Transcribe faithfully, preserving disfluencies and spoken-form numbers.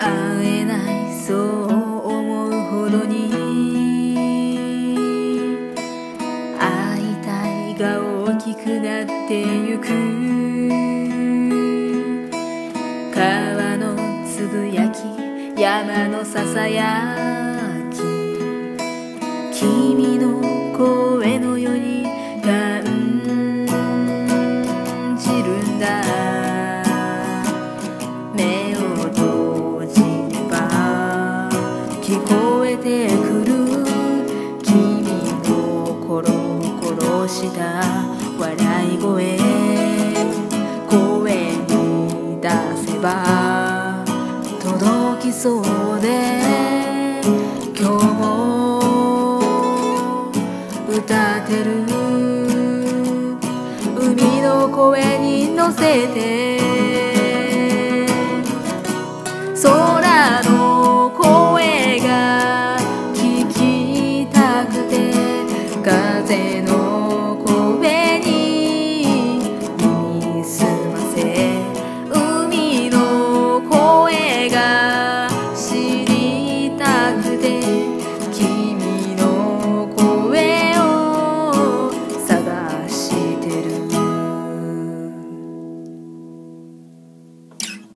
会えないそう思うほどに会いたいが大きくなってゆく。川のつぶやき山のささやき君の声のように感じるんだ。目を閉じれば聞こえてくる君のコロコロした笑い声。声に出せば届きそうで今日も歌ってる。海の声に乗せて空の声が聞きたくて風の